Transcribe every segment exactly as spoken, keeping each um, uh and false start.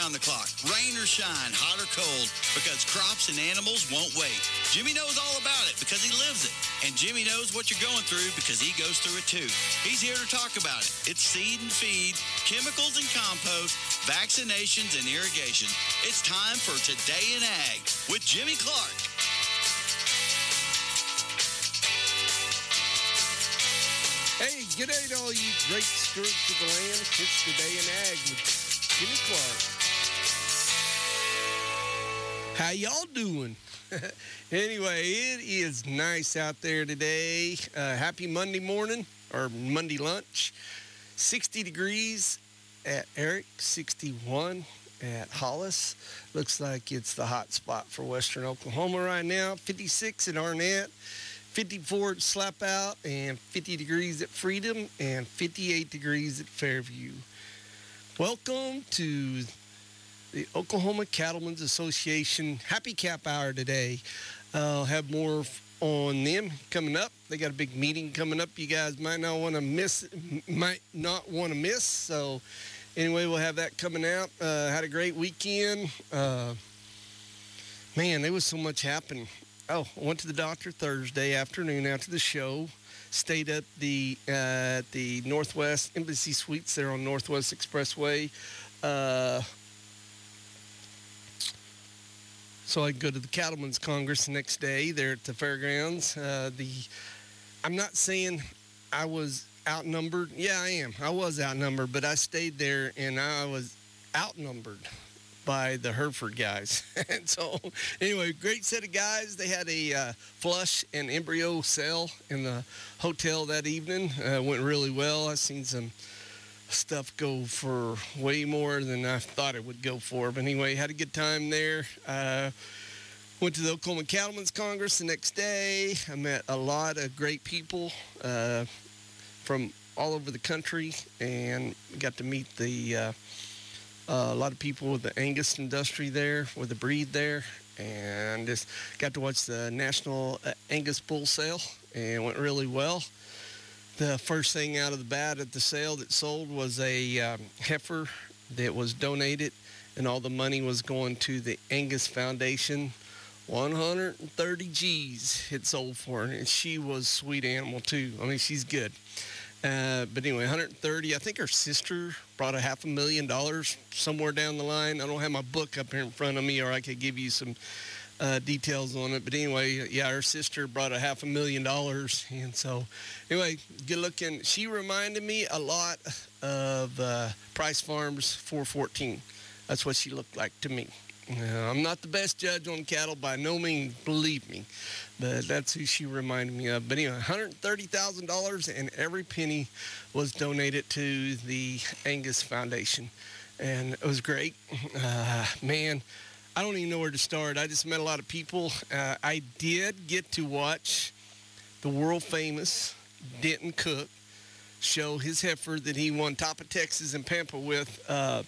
around the clock, rain or shine, hot or cold, because crops and animals won't wait. Jimmy knows all about it because he lives it. And Jimmy knows what you're going through because he goes through it too. He's here to talk about it. It's seed and feed, chemicals and compost, vaccinations and irrigation. It's time for Today in Ag with Jimmy Clark. Hey, g'day to all you great stewards of the land. It's Today in Ag with Jimmy Clark. How y'all doing? Anyway, it is nice out there today. Uh, happy Monday morning, or Monday lunch. sixty degrees at Eric, sixty-one at Hollis. Looks like it's the hot spot for western Oklahoma right now. fifty-six at Arnett. fifty-four at Slap Out, and fifty degrees at Freedom, and fifty-eight degrees at Fairview. Welcome to the Oklahoma Cattlemen's Association Happy Cap Hour today. I'll have more on them coming up. They got a big meeting coming up. You guys might not want to miss. Might not want to miss. So anyway, we'll have that coming out. Uh, had a great weekend. Uh, man, there was so much happening. Oh, I went to the doctor Thursday afternoon after the show. Stayed at the uh, at the Northwest Embassy Suites there on Northwest Expressway. Uh, so I could go to the Cattlemen's Congress the next day there at the fairgrounds. Uh, the I'm not saying I was outnumbered. Yeah, I am. I was outnumbered, but I stayed there and I was outnumbered by the Hereford guys. And so anyway, great set of guys. They had a uh, flush and embryo sale in the hotel that evening. Uh, went really well. I've seen some stuff go for way more than I thought it would go for. But anyway, had a good time there. Uh, went to the Oklahoma Cattlemen's Congress the next day. I met a lot of great people uh, from all over the country and got to meet the uh, Uh, a lot of people with the Angus industry there, with the breed there, and just got to watch the National Angus Bull Sale, and it went really well. The first thing out of the bat at the sale that sold was a um, heifer that was donated, and all the money was going to the Angus Foundation. one hundred thirty G's it sold for, and she was a sweet animal too. I mean, she's good. Uh, but anyway, one hundred thirty. I think her sister brought a half a million dollars somewhere down the line. I don't have my book up here in front of me, or I could give you some uh, details on it. But anyway, yeah, her sister brought a half a million dollars. And so, anyway, good looking. She reminded me a lot of uh, Price Farms four fourteen. That's what she looked like to me. Uh, I'm not the best judge on cattle by no means, believe me, but that's who she reminded me of. But anyway, one hundred thirty thousand dollars, and every penny was donated to the Angus Foundation, and it was great. Uh, man, I don't even know where to start. I just met a lot of people. Uh, I did get to watch the world-famous Denton Cook show his heifer that he won Top of Texas in Pampa with uh,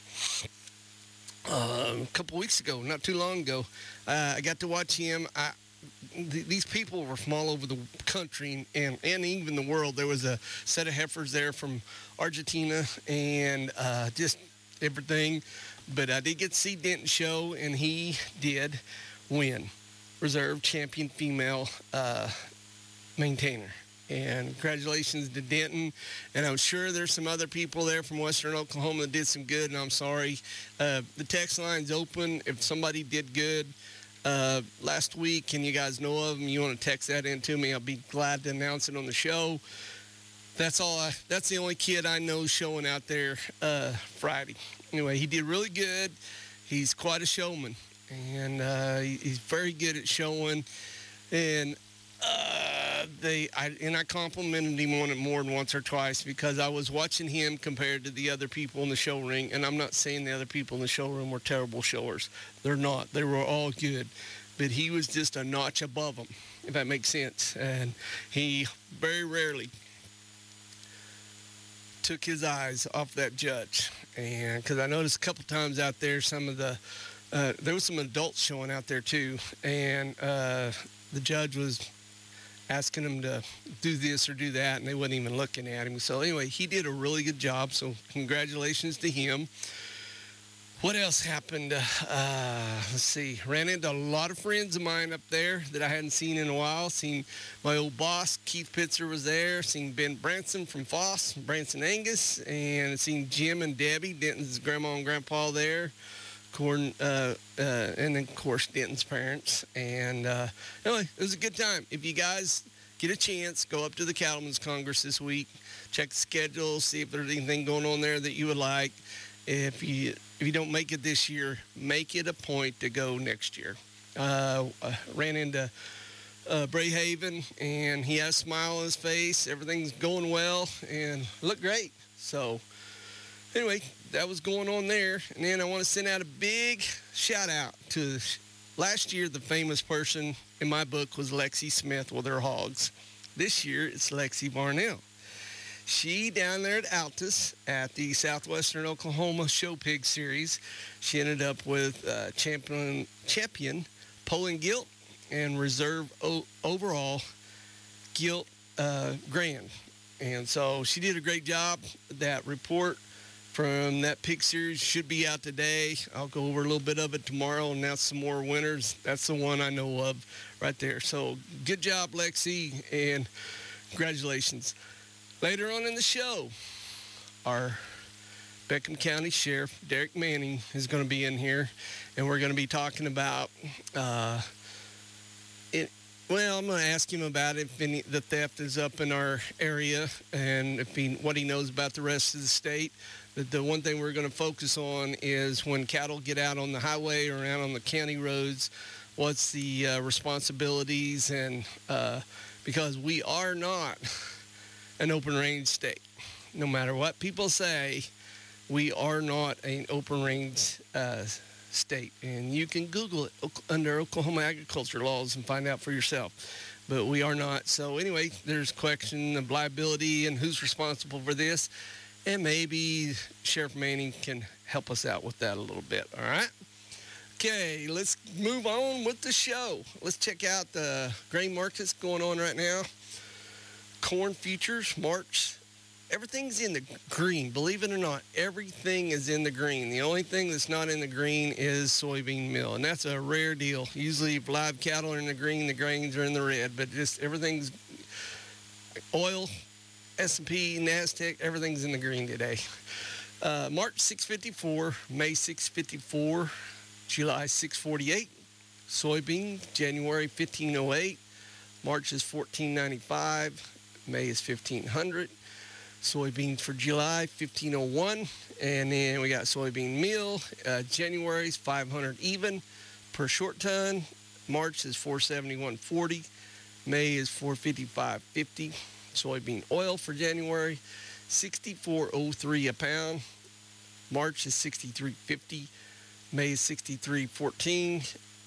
Uh, a couple weeks ago, not too long ago. Uh, I got to watch him. I, th- these people were from all over the country and, and even the world. There was a set of heifers there from Argentina and uh, just everything. But I did get to see Denton show, and he did win Reserve Champion Female uh, Maintainer. And congratulations to Denton. And I'm sure there's some other people there from western Oklahoma that did some good, and I'm sorry. Uh, the text line's open. If somebody did good uh, last week and you guys know of them, you want to text that in to me, I'll be glad to announce it on the show. That's all. I, that's the only kid I know showing out there uh, Friday. Anyway, he did really good. He's quite a showman, and uh, he's very good at showing. And Uh, they, I, and I complimented him on it more than once or twice because I was watching him compared to the other people in the show ring, and I'm not saying the other people in the showroom were terrible showers. They're not. They were all good, but he was just a notch above them, if that makes sense. And he very rarely took his eyes off that judge, and because I noticed a couple times out there, some of the uh, there was some adults showing out there too, and uh, the judge was asking him to do this or do that, and they wasn't even looking at him. So anyway, he did a really good job, so congratulations to him. What else happened? Uh, let's see. Ran into a lot of friends of mine up there that I hadn't seen in a while. Seen my old boss, Keith Pitzer, was there. Seen Ben Branson from Foss, Branson Angus. And seen Jim and Debbie, Denton's grandma and grandpa there. Corn, uh, uh, and then, of course, Denton's parents. And uh, anyway, it was a good time. If you guys get a chance, go up to the Cattlemen's Congress this week. Check the schedule, see if there's anything going on there that you would like. If you if you don't make it this year, make it a point to go next year. Uh, uh, ran into uh, Bray Haven, and he has a smile on his face. Everything's going well, and looked great. So anyway, that was going on there. And then I want to send out a big shout out to last year. The famous person in my book was Lexi Smith with her hogs. This year it's Lexi Barnell. She, down there at Altus at the Southwestern Oklahoma Show Pig Series, she ended up with uh, champion, champion Poland Gilt and reserve o- overall Gilt uh, Grand. And so she did a great job. That report from that pig series should be out today. I'll go over a little bit of it tomorrow and announce some more winners. That's the one I know of right there. So good job, Lexi, and congratulations. Later on in the show, our Beckham County Sheriff, Derek Manning, is going to be in here, and we're going to be talking about, uh, it, well, I'm going to ask him about if any, the theft is up in our area and if he, what he knows about the rest of the state. The, the one thing we're going to focus on is when cattle get out on the highway or out on the county roads, what's the uh, responsibilities, and uh, because we are not an open range state. No matter what people say, we are not an open range uh, state. And you can Google it under Oklahoma agriculture laws and find out for yourself. But we are not. So anyway, there's question of liability and who's responsible for this. And maybe Sheriff Manning can help us out with that a little bit. All right? Okay, let's move on with the show. Let's check out the grain markets going on right now. Corn futures, March, everything's in the green. Believe it or not, everything is in the green. The only thing that's not in the green is soybean meal, and that's a rare deal. Usually if live cattle are in the green, the grains are in the red, but just everything's oil, S and P, NASDAQ, everything's in the green today. Uh, March six fifty-four, May six fifty-four, July six forty-eight, soybean, January fifteen oh eight, March is fourteen ninety-five, May is fifteen hundred. Soybeans for July, fifteen oh one. And then we got soybean meal. Uh, January is five hundred even per short ton. March is four seventy-one forty. May is four fifty-five fifty. Soybean oil for January, sixty-four oh three a pound. March is sixty-three fifty. May is sixty-three fourteen.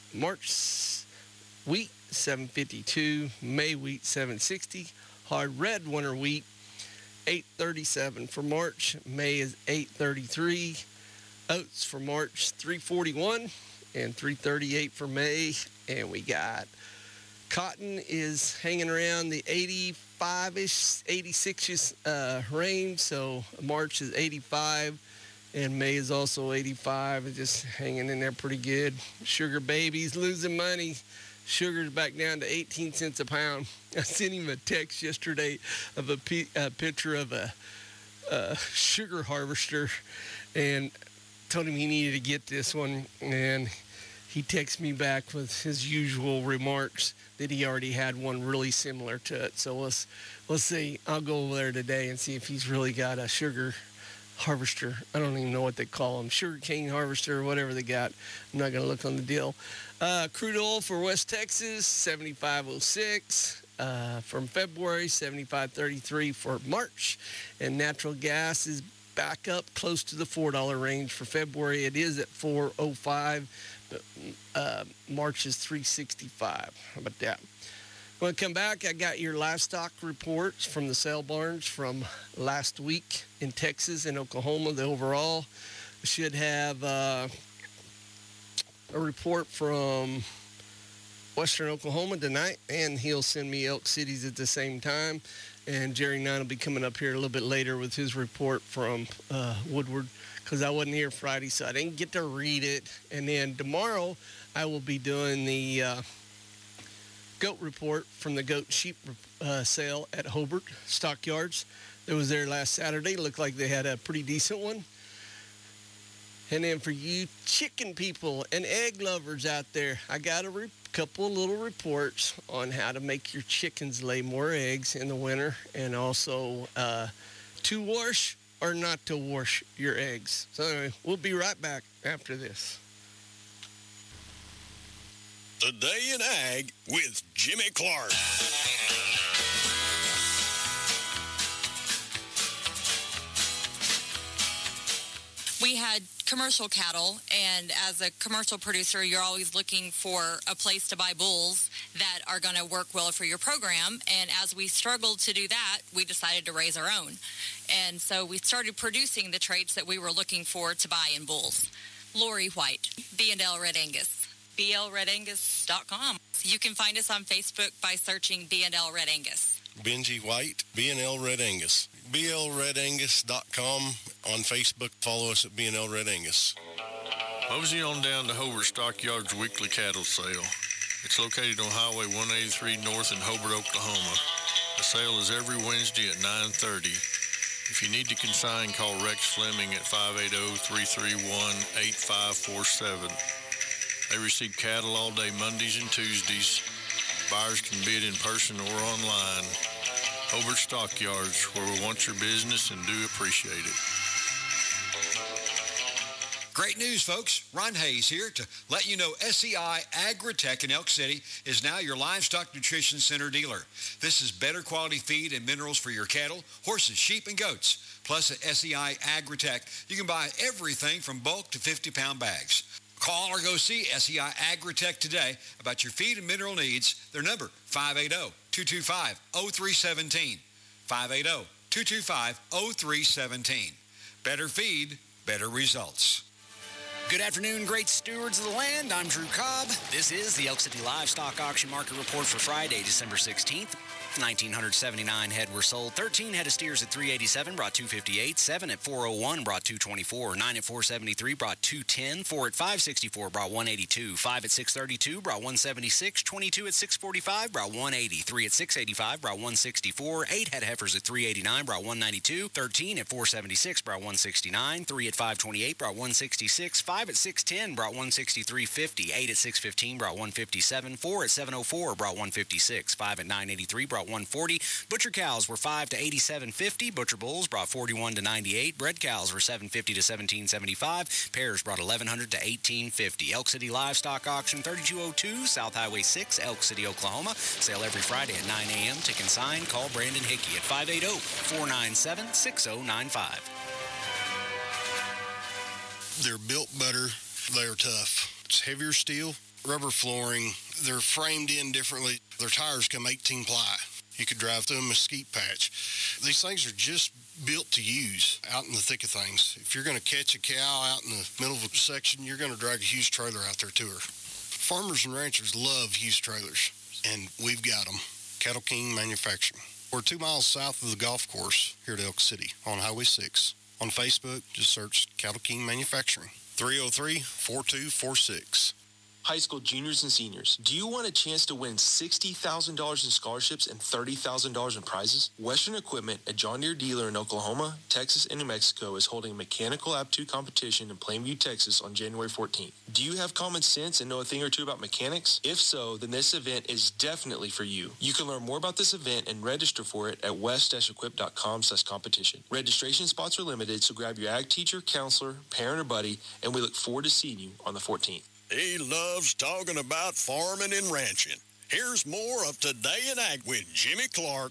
March wheat, seven fifty-two. May wheat, seven sixty. Hard red winter wheat, eight thirty-seven for March. May is eight thirty-three. Oats for March, three forty-one, and three thirty-eight for May. And we got cotton is hanging around the eighty-five-ish, eighty-six-ish uh, range. So March is eighty-five, and May is also eighty-five. It's just hanging in there pretty good. Sugar babies losing money. Sugar's back down to eighteen cents a pound. I sent him a text yesterday of a, p- a picture of a, a sugar harvester and told him he needed to get this one. And he texted me back with his usual remarks that he already had one really similar to it. So let's, let's see. I'll go over there today and see if he's really got a sugar harvester. I don't even know what they call them. Sugar cane harvester or whatever they got. I'm not going to look on the deal. Uh, crude oil for West Texas, seventy-five oh six. Uh, from February, seventy-five thirty-three for March. And natural gas is back up close to the four dollar range for February. It is at four oh five. But, uh, March is three sixty-five. How about that? When I come back, I got your livestock reports from the sale barns from last week in Texas and Oklahoma. The overall should have uh, a report from Western Oklahoma tonight, and he'll send me Elk Cities at the same time. And Jerry Nine will be coming up here a little bit later with his report from uh, Woodward because I wasn't here Friday, so I didn't get to read it. And then tomorrow I will be doing the uh, goat report from the goat sheep uh, sale at Hobart Stockyards. That was there last Saturday. Looked like they had a pretty decent one. And then for you chicken people and egg lovers out there, I got a re- couple of little reports on how to make your chickens lay more eggs in the winter, and also uh, to wash or not to wash your eggs. So anyway, we'll be right back after this. Today in Ag with Jimmy Clark. We had commercial cattle, and as a commercial producer, you're always looking for a place to buy bulls that are going to work well for your program. And as we struggled to do that, we decided to raise our own. And so we started producing the traits that we were looking for to buy in bulls. Lori White, B and L Red Angus, B L red angus dot com. You can find us on Facebook by searching B and L Red Angus. Benji White, B and L Red Angus. B L red angus dot com. On Facebook, follow us at B and L Red Angus. Mosey on down to Hobart Stockyards weekly cattle sale. It's located on Highway one eighty-three North in Hobart, Oklahoma. The sale is every Wednesday at nine thirty. If you need to consign, call Rex Fleming at five eight zero, three three one, eight five four seven. They receive cattle all day Mondays and Tuesdays. Buyers can bid in person or online. Hobart Stockyards, where we want your business and do appreciate it. Great news, folks. Ron Hayes here to let you know S E I Agritech in Elk City is now your livestock nutrition center dealer. This is better quality feed and minerals for your cattle, horses, sheep, and goats. Plus at S E I Agritech, you can buy everything from bulk to fifty-pound bags. Call or go see S E I Agritech today about your feed and mineral needs. Their number, five eight zero, two two five, zero three one seven. five eight zero, two two five, zero three one seven. Better feed, better results. Good afternoon, great stewards of the land. I'm Drew Cobb. This is the Elk City Livestock Auction Market Report for Friday, December sixteenth. nineteen seventy-nine head were sold. thirteen head of steers at three eighty-seven, brought two fifty-eight. seven at four oh one, brought two twenty-four. nine at four seventy-three, brought two ten. four at five sixty-four, brought one eighty-two. five at six thirty-two, brought one seventy-six. twenty-two at six forty-five, brought one eighty. three at six eighty-five, brought one sixty-four. eight head heifers at three eighty-nine, brought one ninety-two. thirteen at four seventy-six, brought one sixty-nine. three at five twenty-eight, brought one sixty-six. five at six ten, brought one sixty-three fifty. eight at six fifteen, brought one fifty-seven. four at seven oh four, brought one fifty-six. five at nine eighty-three, brought one forty. Butcher cows were five to eighty-seven fifty. Butcher bulls brought forty-one to ninety-eight. Bred cows were seven fifty to seventeen seventy-five. Pairs brought eleven hundred to eighteen fifty. Elk City Livestock Auction, thirty-two oh two South Highway six, Elk City, Oklahoma. Sale every Friday at nine a.m. To consign, call Brandon Hickey at five eight zero, four nine seven, six oh nine five. They're built better. They're tough. It's heavier steel, rubber flooring. They're framed in differently. Their tires come eighteen ply. You could drive through a mesquite patch. These things are just built to use out in the thick of things. If you're going to catch a cow out in the middle of a section, you're going to drag a huge trailer out there to her. Farmers and ranchers love used trailers, and we've got them. Cattle King Manufacturing. We're two miles south of the golf course here at Elk City on Highway six. On Facebook, just search Cattle King Manufacturing. three oh three, four two four six. High school juniors and seniors, do you want a chance to win sixty thousand dollars in scholarships and thirty thousand dollars in prizes? Western Equipment, a John Deere dealer in Oklahoma, Texas, and New Mexico, is holding a mechanical aptitude competition in Plainview, Texas on January fourteenth. Do you have common sense and know a thing or two about mechanics? If so, then this event is definitely for you. You can learn more about this event and register for it at west equip dot com slash competition. Registration spots are limited, so grab your ag teacher, counselor, parent, or buddy, and we look forward to seeing you on the fourteenth. He loves talking about farming and ranching. Here's more of Today in Ag with Jimmy Clark.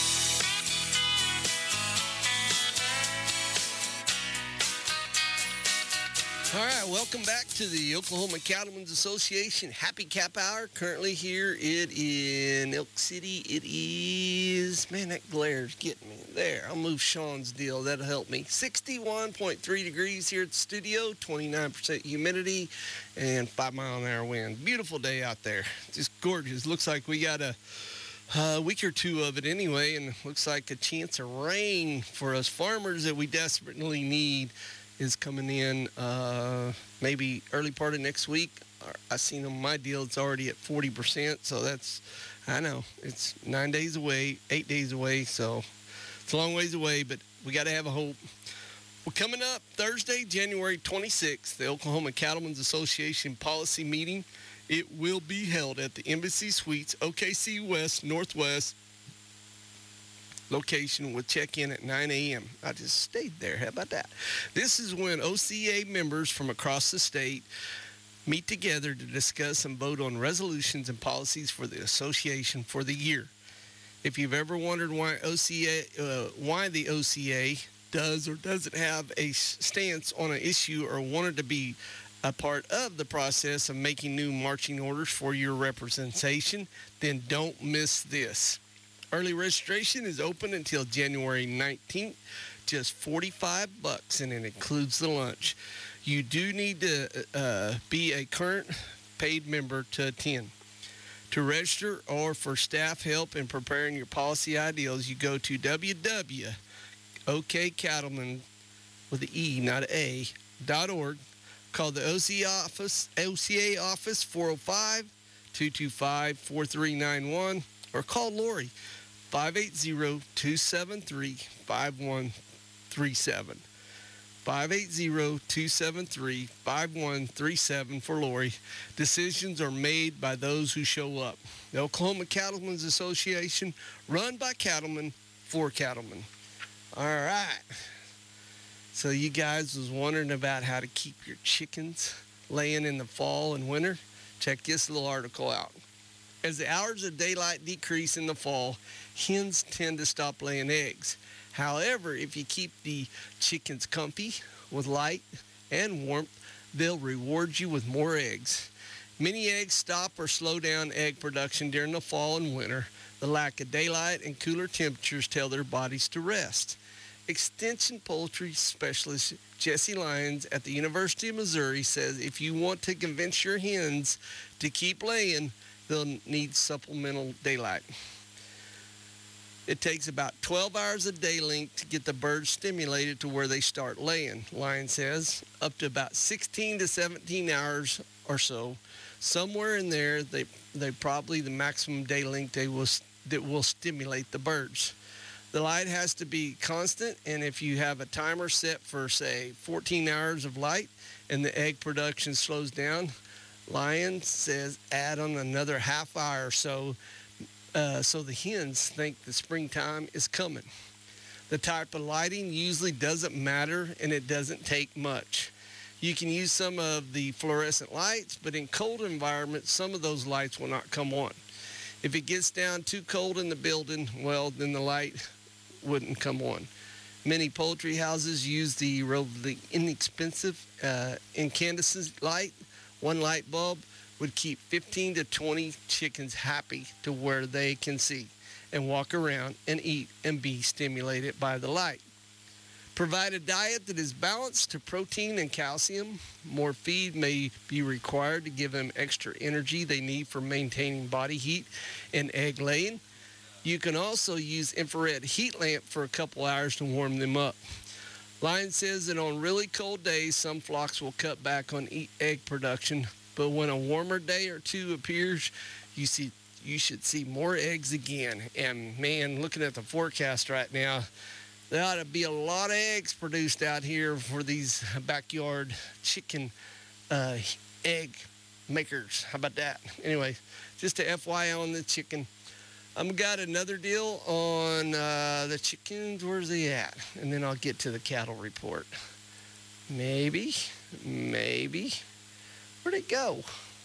All right, welcome back to the Oklahoma Cattlemen's Association Happy Cap Hour. Currently here it in Elk City. It is, man, that glare's getting me. There, I'll move Sean's deal. That'll help me. sixty-one point three degrees here at the studio, twenty-nine percent humidity, and five mile an hour wind. Beautiful day out there. Just gorgeous. Looks like we got a a week or two of it anyway, and looks like a chance of rain for us farmers that we desperately need. is coming in uh, maybe early part of next week. I seen on my deal it's already at forty percent, so that's, I know, it's nine days away, eight days away, so it's a long ways away, but we got to have a hope. Well, coming up Thursday, January twenty-sixth, the Oklahoma Cattlemen's Association policy meeting. It will be held at the Embassy Suites, O K C West Northwest location with check-in at nine a.m. I just stayed there. How about that? This is when O C A members from across the state meet together to discuss and vote on resolutions and policies for the association for the year. If you've ever wondered why O C A, uh, why the O C A does or doesn't have a stance on an issue or wanted to be a part of the process of making new marching orders for your representation, then don't miss this. Early registration is open until January nineteenth, just forty-five bucks, and it includes the lunch. You do need to uh, be a current paid member to attend. To register or for staff help in preparing your policy ideals, you go to w w w dot o k cattlemen with an E, not an A, dot org. Call the O C A office, O C A office, four oh five, two two five, four three nine one, or call Lori, five eight zero, two seven three, five one three seven. five eight zero, two seven three, five one three seven for Lori. Decisions are made by those who show up. The Oklahoma Cattlemen's Association, run by cattlemen, for cattlemen. All right. So you guys was wondering about how to keep your chickens laying in the fall and winter? Check this little article out. As the hours of daylight decrease in the fall, hens tend to stop laying eggs. However, if you keep the chickens comfy with light and warmth, they'll reward you with more eggs. Many eggs stop or slow down egg production during the fall and winter. The lack of daylight and cooler temperatures tell their bodies to rest. Extension poultry specialist Jesse Lyons at the University of Missouri says if you want to convince your hens to keep laying, they'll need supplemental daylight. It takes about twelve hours a day length to get the birds stimulated to where they start laying, Lyons says. Up to about sixteen to seventeen hours or so. Somewhere in there, they they probably the maximum day length they will, that will stimulate the birds. The light has to be constant, and if you have a timer set for, say, fourteen hours of light and the egg production slows down, Lyons says add on another half hour or so uh, so the hens think the springtime is coming. The type of lighting usually doesn't matter, and it doesn't take much. You can use some of the fluorescent lights, but in cold environments, some of those lights will not come on. If it gets down too cold in the building, well, then the light wouldn't come on. Many poultry houses use the relatively inexpensive uh, incandescent light. One light bulb would keep fifteen to twenty chickens happy to where they can see and walk around and eat and be stimulated by the light. Provide a diet that is balanced to protein and calcium. More feed may be required to give them extra energy they need for maintaining body heat and egg laying. You can also use infrared heat lamp for a couple hours to warm them up. Lyons says that on really cold days, some flocks will cut back on egg production, but when a warmer day or two appears, you see you should see more eggs again. And man, looking at the forecast right now, there ought to be a lot of eggs produced out here for these backyard chicken uh, egg makers. How about that? Anyway, just a F Y I on the chicken. I've got another deal on uh, the chickens. Where's he at? And then I'll get to the cattle report. Maybe, maybe. Where'd it go?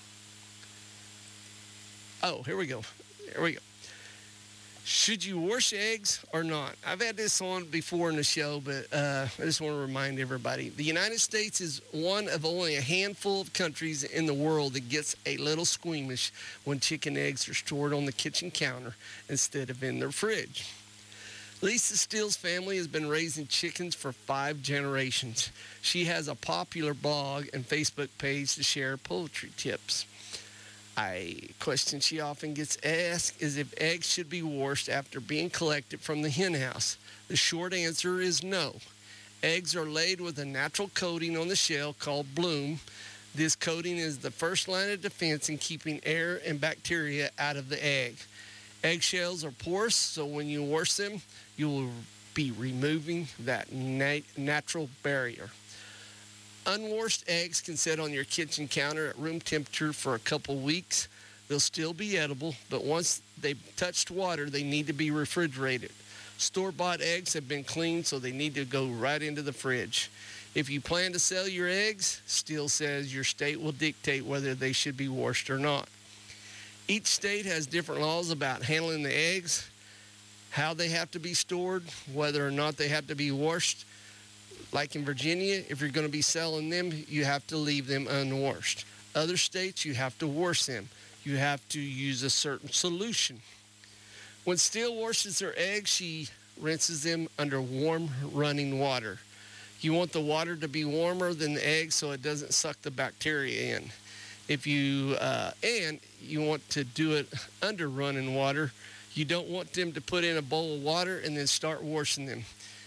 Oh, here we go. Here we go. Should you wash eggs or not? I've had this on before in the show, but uh, I just want to remind everybody. The United States is one of only a handful of countries in the world that gets a little squeamish when chicken eggs are stored on the kitchen counter instead of in their fridge. Lisa Steele's family has been raising chickens for five generations. She has a popular blog and Facebook page to share poultry tips. A question she often gets asked is if eggs should be washed after being collected from the hen house. The short answer is no. Eggs are laid with a natural coating on the shell called bloom. This coating is the first line of defense in keeping air and bacteria out of the egg. Eggshells are porous, so when you wash them, you will be removing that nat- natural barrier. Unwashed eggs can sit on your kitchen counter at room temperature for a couple weeks. They'll still be edible, but once they've touched water, they need to be refrigerated. Store-bought eggs have been cleaned, so they need to go right into the fridge. If you plan to sell your eggs, Steele says your state will dictate whether they should be washed or not. Each state has different laws about handling the eggs, how they have to be stored, whether or not they have to be washed. Like in Virginia, if you're going to be selling them, you have to leave them unwashed. Other states, you have to wash them. You have to use a certain solution. When Steele washes her eggs, she rinses them under warm running water. You want the water to be warmer than the egg so it doesn't suck the bacteria in. If you uh, and you want to do it under running water, you don't want them to put in a bowl of water and then start washing them.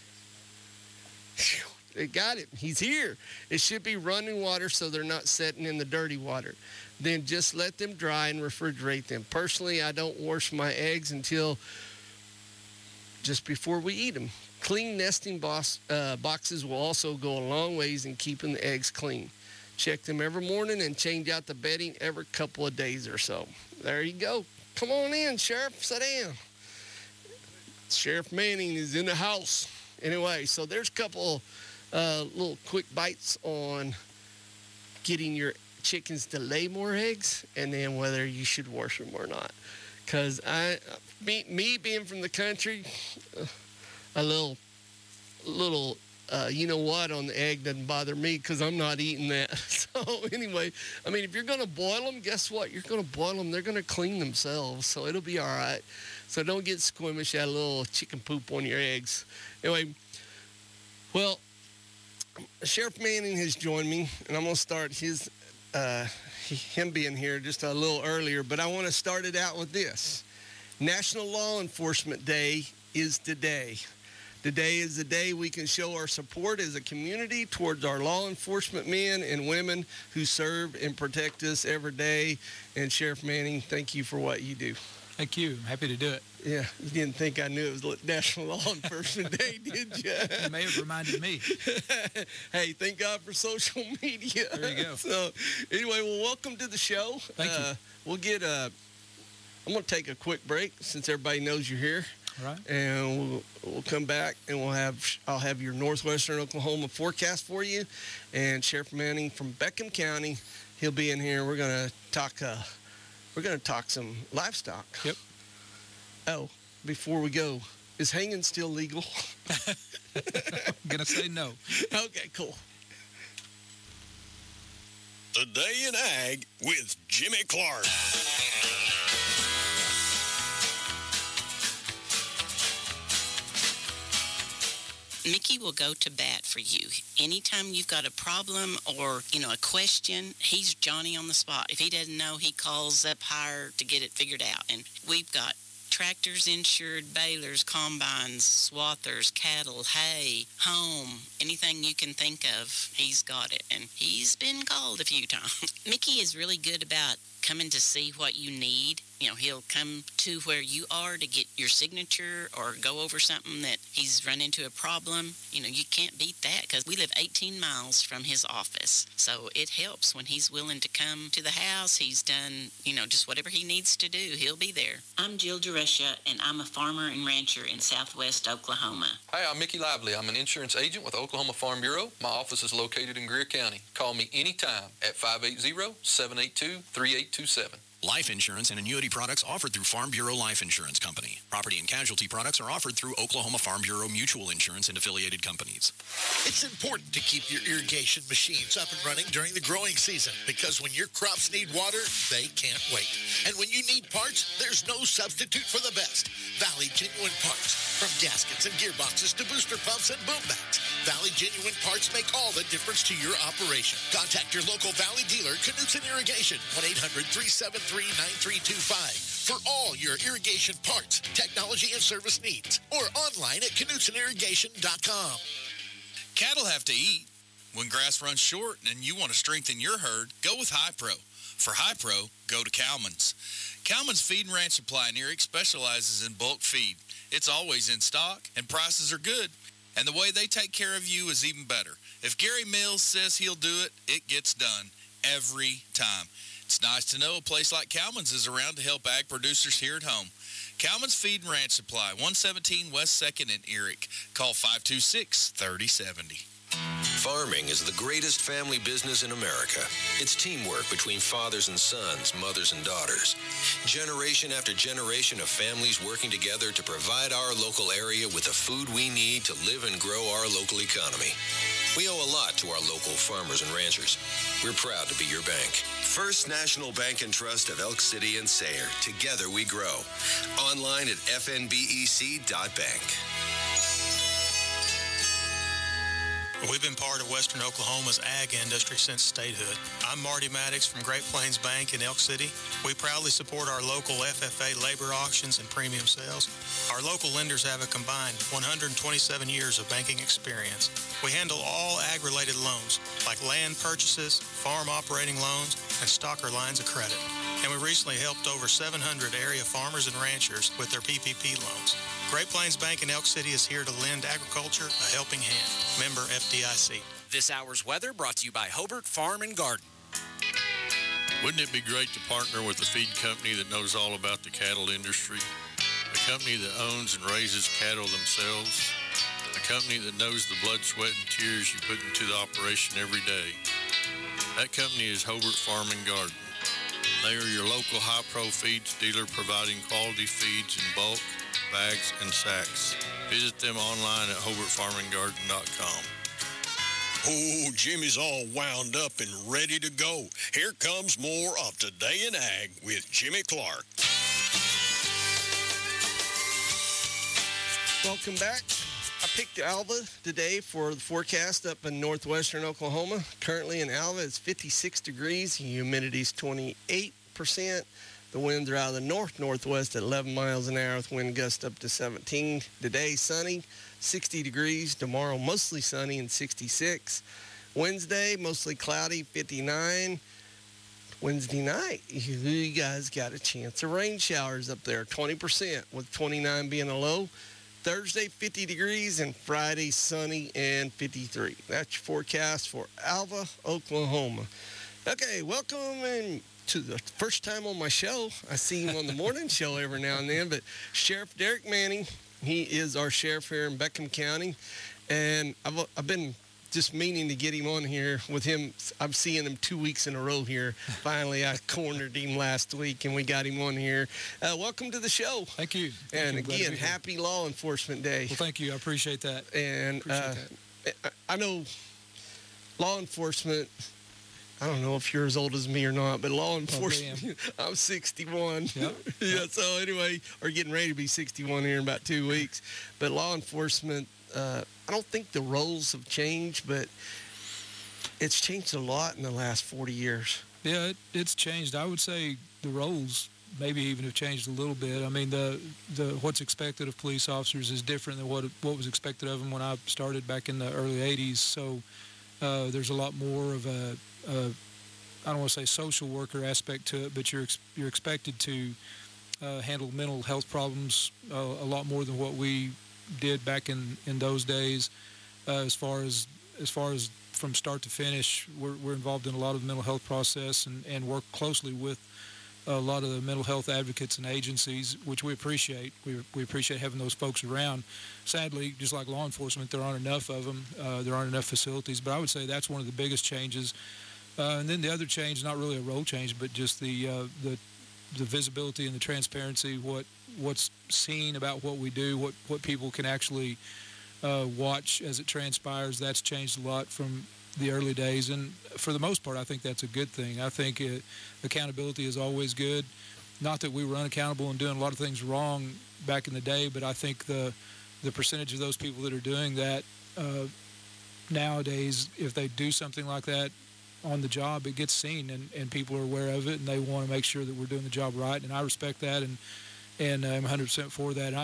They got it. He's here. It should be running water so they're not sitting in the dirty water. Then just let them dry and refrigerate them. Personally, I don't wash my eggs until just before we eat them. Clean nesting box, uh, boxes will also go a long ways in keeping the eggs clean. Check them every morning and change out the bedding every couple of days or so. There you go. Come on in, Sheriff. Sit down. Sheriff Manning is in the house. Anyway, so there's a couple uh, little quick bites on getting your chickens to lay more eggs and then whether you should wash them or not. Because I, me, me being from the country, uh, a little, little, uh, you know what, on the egg doesn't bother me because I'm not eating that. So anyway, I mean, if you're going to boil them, guess what? You're going to boil them. They're going to clean themselves, so it'll be all right. So don't get squeamish at a little chicken poop on your eggs. Anyway, well, Sheriff Manning has joined me, and I'm going to start his, uh, him being here just a little earlier, but I want to start it out with this. National Law Enforcement Day is today. Today is the day we can show our support as a community towards our law enforcement men and women who serve and protect us every day. And Sheriff Manning, thank you for what you do. Thank you. I'm happy to do it. Yeah, you didn't think I knew it was National Law Enforcement Day, did you? You may have reminded me. Hey, thank God for social media. There you go. So, anyway, well, welcome to the show. Thank uh, you. We'll get a, I'm going to take a quick break since everybody knows you're here. All right. And we'll, we'll come back and we'll have, I'll have your northwestern Oklahoma forecast for you. And Sheriff Manning from Beckham County, he'll be in here. We're going to talk, uh, we're going to talk some livestock. Yep. Oh, before we go, is hanging still legal? I'm going to say no. Okay, cool. The Day in Ag with Jimmy Clark. Mickey will go to bat for you. Anytime you've got a problem or, you know, a question, he's Johnny on the spot. If he doesn't know, he calls up higher to get it figured out. And we've got tractors insured, balers, combines, swathers, cattle, hay, home, anything you can think of, he's got it. And he's been called a few times. Mickey is really good about coming to see what you need. You know, he'll come to where you are to get your signature or go over something that he's run into a problem. You know, you can't beat that because we live eighteen miles from his office. So it helps when he's willing to come to the house. He's done, you know, just whatever he needs to do, he'll be there. I'm Jill Duresha, and I'm a farmer and rancher in southwest Oklahoma. Hi, I'm Mickey Lively. I'm an insurance agent with Oklahoma Farm Bureau. My office is located in Greer County. Call me anytime at five eight zero, seven eight two, three eight two seven. Life insurance and annuity products offered through Farm Bureau Life Insurance Company. Property and casualty products are offered through Oklahoma Farm Bureau Mutual Insurance and affiliated companies. It's important to keep your irrigation machines up and running during the growing season because when your crops need water, they can't wait. And when you need parts, there's no substitute for the best. Valley Genuine Parts. From gaskets and gearboxes to booster pumps and boom backs, Valley Genuine Parts make all the difference to your operation. Contact your local Valley dealer, Knutson Irrigation, one eight hundred, three seven three, nine three two five for all your irrigation parts, technology, and service needs, or online at knutson irrigation dot com. Cattle have to eat. When grass runs short and you want to strengthen your herd, go with Hi-Pro. For Hi-Pro, go to Cowman's. Cowman's Feed and Ranch Supply in Erie specializes in bulk feed. It's always in stock, and prices are good. And the way they take care of you is even better. If Gary Mills says he'll do it, it gets done every time. It's nice to know a place like Cowman's is around to help ag producers here at home. Cowman's Feed and Ranch Supply, one seventeen West second in Erie. Call five two six, three oh seven oh. Farming is the greatest family business in America. It's teamwork between fathers and sons, mothers and daughters. Generation after generation of families working together to provide our local area with the food we need to live and grow our local economy. We owe a lot to our local farmers and ranchers. We're proud to be your bank. First National Bank and Trust of Elk City and Sayre. Together we grow. Online at f n b e c dot bank. We've been part of Western Oklahoma's ag industry since statehood. I'm Marty Maddox from Great Plains Bank in Elk City. We proudly support our local F F A labor auctions and premium sales. Our local lenders have a combined one hundred twenty-seven years of banking experience. We handle all ag-related loans, like land purchases, farm operating loans, and stocker lines of credit. And we recently helped over seven hundred area farmers and ranchers with their P P P loans. Great Plains Bank in Elk City is here to lend agriculture a helping hand. Member F D I C. This hour's weather brought to you by Hobart Farm and Garden. Wouldn't it be great to partner with a feed company that knows all about the cattle industry? A company that owns and raises cattle themselves? A company that knows the blood, sweat, and tears you put into the operation every day? That company is Hobart Farm and Garden. They are your local high-pro feeds dealer providing quality feeds in bulk, bags, and sacks. Visit them online at hobart farm and garden dot com. Oh, Jimmy's all wound up and ready to go. Here comes more of Today in Ag with Jimmy Clark. Welcome back. I picked Alva today for the forecast up in northwestern Oklahoma. Currently in Alva, it's fifty-six degrees. Humidity is twenty-eight percent. The winds are out of the north-northwest at eleven miles an hour with wind gusts up to seventeen. Today, sunny, sixty degrees. Tomorrow, mostly sunny and sixty-six. Wednesday, mostly cloudy, fifty-nine. Wednesday night, you guys got a chance of rain showers up there, twenty percent with twenty-nine being a low. Thursday, fifty degrees, and Friday, sunny and fifty-three. That's your forecast for Alva, Oklahoma. Okay, welcome and to the first time on my show. I see him on the morning show every now and then, but Sheriff Derek Manning, he is our sheriff here in Beckham County, and I've, I've been just meaning to get him on here with him. I'm seeing him two weeks in a row here. Finally, I cornered him last week, and we got him on here. Uh, welcome to the show. Thank you. Thank and you. again, happy Law Enforcement Day. Well, thank you. I appreciate that. And appreciate uh, that. I know law enforcement, I don't know if you're as old as me or not, but law enforcement, I'm sixty-one. Yep. Yeah, so anyway, or getting ready to be sixty-one here in about two weeks. But law enforcement, uh, I don't think the roles have changed, but it's changed a lot in the last forty years. Yeah, it, it's changed. I would say the roles maybe even have changed a little bit. I mean, the the what's expected of police officers is different than what what was expected of them when I started back in the early eighties. So uh, there's a lot more of a, a I don't want to say social worker aspect to it, but you're ex- you're expected to uh, handle mental health problems uh, a lot more than what we did back in, in those days. Uh, as far as as far as from start to finish, we're we're involved in a lot of the mental health process and, and work closely with a lot of the mental health advocates and agencies, which we appreciate. We we appreciate having those folks around. Sadly, just like law enforcement, there aren't enough of them. Uh, there aren't enough facilities. But I would say that's one of the biggest changes. Uh, and then the other change, not really a role change, but just the uh, the the visibility and the transparency, what what's seen about what we do, what, what people can actually uh, watch as it transpires. That's changed a lot from the early days. And for the most part, I think that's a good thing. I think it, accountability is always good. Not that we were unaccountable and doing a lot of things wrong back in the day, but I think the the percentage of those people that are doing that uh, nowadays, if they do something like that on the job, it gets seen and, and people are aware of it and they want to make sure that we're doing the job right. And I respect that and and I'm one hundred percent for that. I'm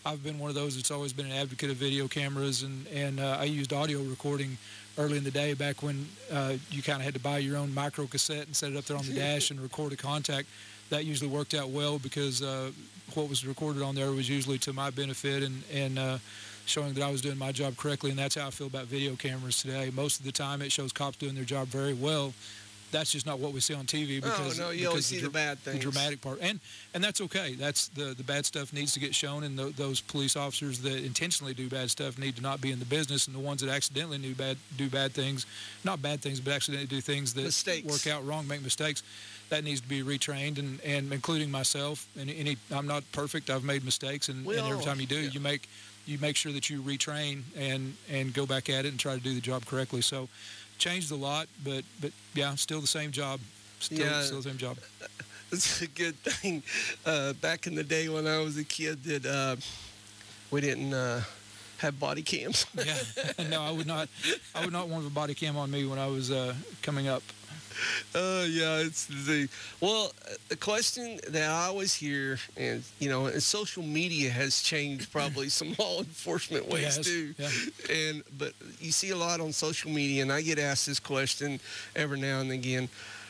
I've been one of those that's always been an advocate of video cameras, and, and uh, I used audio recording early in the day back when uh, you kind of had to buy your own micro cassette and set it up there on the dash and record a contact. That usually worked out well because uh, what was recorded on there was usually to my benefit and, and uh, showing that I was doing my job correctly, and that's how I feel about video cameras today. Most of the time it shows cops doing their job very well. That's just not what we see on T V because, oh, no, you because always see the, the bad things. The dramatic part. And and that's okay. That's the, the bad stuff needs to get shown, and th- those police officers that intentionally do bad stuff need to not be in the business, and the ones that accidentally do bad, do bad things, not bad things, but accidentally do things that Mistakes. work out wrong, make mistakes, that needs to be retrained, and, and including myself. And any, I'm not perfect. I've made mistakes, and, and every time you do, yeah. you make you make sure that you retrain and, and go back at it and try to do the job correctly. So changed a lot, but, but yeah, still the same job. Still, Yeah. still the same job. It's a good thing. Uh, back in the day when I was a kid, that uh, we didn't uh, have body cams. Yeah, no, I would not. I would not want a body cam on me when I was uh, coming up. Uh, yeah, it's the well. The question that I always hear, and you know, and social media has changed probably some law enforcement ways Yes, too. yeah. And but you see a lot on social media, and I get asked this question every now and again.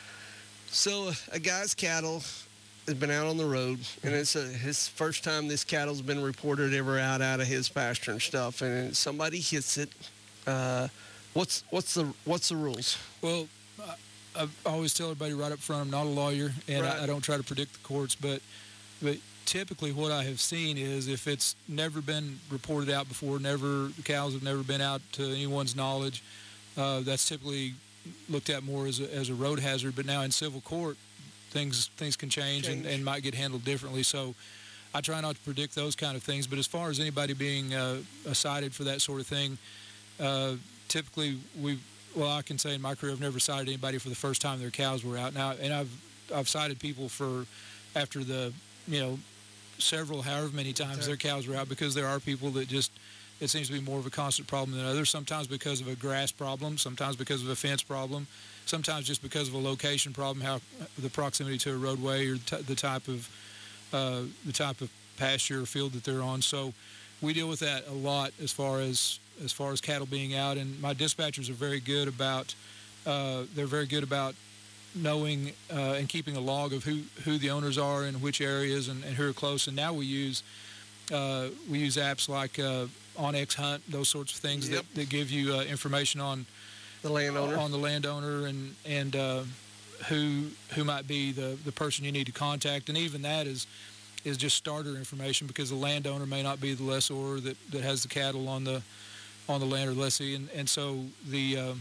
So a guy's cattle has been out on the road, and it's a, his first time this cattle's been reported ever out out of his pasture and stuff, and somebody hits it. Uh, what's what's the what's the rules? Well, I, I always tell everybody right up front, I'm not a lawyer, and Right. I, I don't try to predict the courts, but but typically what I have seen is if it's never been reported out before, never the cows have never been out to anyone's knowledge, uh, that's typically looked at more as a, as a road hazard. But now in civil court, things things can change, Change. And, and might get handled differently. So I try not to predict those kind of things. But as far as anybody being uh, cited for that sort of thing, uh, typically we well I can say in my career I've never cited anybody for the first time their cows were out. Now, and I've I've cited people for after the you know several however many times their cows were out, because there are people that just it seems to be more of a constant problem than others, sometimes because of a grass problem, sometimes because of a fence problem, sometimes just because of a location problem, how the proximity to a roadway or t- the type of uh, the type of pasture or field that they're on. So we deal with that a lot as far as as far as cattle being out, and my dispatchers are very good about uh, they're very good about knowing uh, and keeping a log of who, who the owners are and which areas and, and who are close. And now we use uh, we use apps like uh, OnX Hunt, those sorts of things Yep. that, that give you uh, information on The landowner. on the landowner and and uh, who who might be the, the person you need to contact. And even that is is just starter information, because the landowner may not be the lessor that, that has the cattle on the on the land or lessee, and and so the um,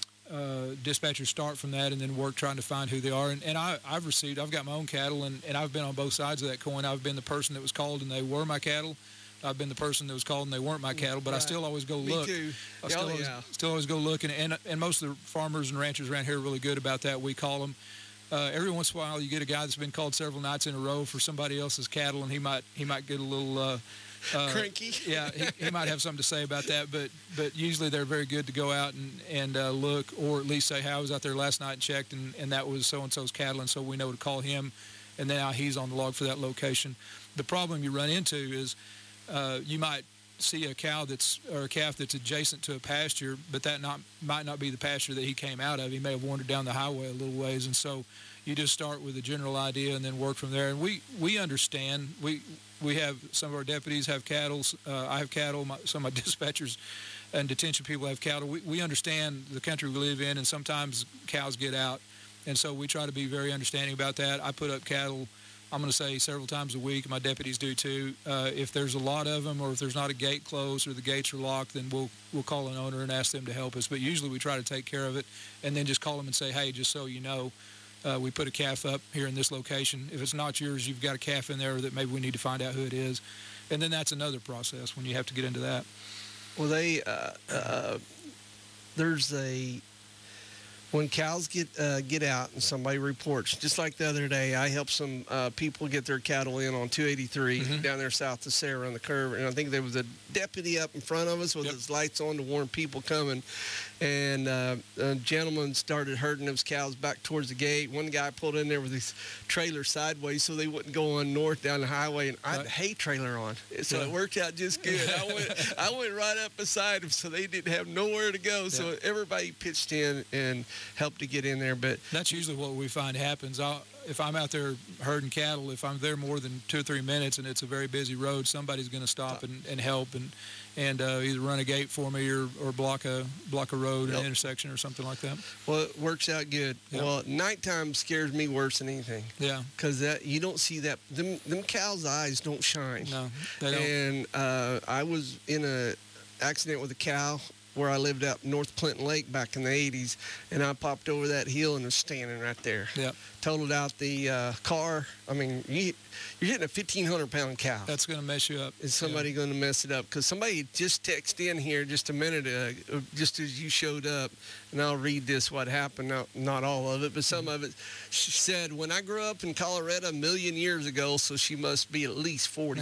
uh, dispatchers start from that and then work trying to find who they are. And, and I, I've received, I've got my own cattle, and, and I've been on both sides of that coin. I've been the person that was called and they were my cattle. I've been the person that was called and they weren't my cattle, but I Right. still always go Me look. too. I still, Oh, always, yeah. still always go look, and, and and most of the farmers and ranchers around here are really good about that. We call them. Uh, every once in a while, you get a guy that's been called several nights in a row for somebody else's cattle, and he might he might get a little uh, uh, Cranky. Yeah, he, he might have something to say about that, but but usually they're very good to go out and and uh, look, or at least say, "Hey, I was out there last night and checked, and, and that was so and so's cattle," and so we know to call him, and then now he's on the log for that location. The problem you run into is uh, you might see a cow that's or a calf that's adjacent to a pasture, but that not might not be the pasture that he came out of. He may have wandered down the highway a little ways, and so you just start with a general idea and then work from there. And we we understand. We we have some of our deputies have cattle. Uh, I have cattle. My, some of my dispatchers and detention people have cattle. We we understand the country we live in, and sometimes cows get out, and so we try to be very understanding about that. I put up cattle, I'm going to say several times a week. My deputies do too. Uh, if there's a lot of them, or if there's not a gate closed or the gates are locked, then we'll we'll call an owner and ask them to help us. But usually we try to take care of it, and then just call them and say, hey, just so you know, uh, we put a calf up here in this location. If it's not yours, you've got a calf in there that maybe we need to find out who it is. And then that's another process when you have to get into that. Well, they uh, uh, there's a when cows get uh, get out and somebody reports, just like the other day, I helped some uh, people get their cattle in on two eighty-three Mhm. down there south of Sarah on the curve, and I think there was a deputy up in front of us with Yep. his lights on to warn people coming. and uh, a gentleman started herding those cows back towards the gate. One guy pulled in there with his trailer sideways so they wouldn't go on north down the highway, and I had the hay trailer on, so Yeah. it worked out just good. I went, I went right up beside them, so they didn't have nowhere to go. So Yeah. everybody pitched in and helped to get in there. But That's usually what we find happens. I'll, if I'm out there herding cattle, if I'm there more than two or three minutes and it's a very busy road, somebody's going to stop and, and help and and uh, either run a gate for me or, or block a block a road, Yep. an intersection or something like that. Well, it works out good. Yep. Well, nighttime scares me worse than anything. Yeah. Because that you don't see that. Them, them cows' eyes don't shine. No, they don't. And uh, I was in a accident with a cow where I lived out North Clinton Lake back in the eighties, and I popped over that hill and was standing right there. Yep. Totaled out the uh, car. I mean, you, you're hitting a fifteen hundred pound cow. That's going to mess you up. Is somebody going to mess it up? Because somebody just texted in here just a minute ago, just as you showed up, and I'll read this, what happened. Not, not all of it, but some of it. She said, when I grew up in Colorado a million years ago, so she must be at least forty.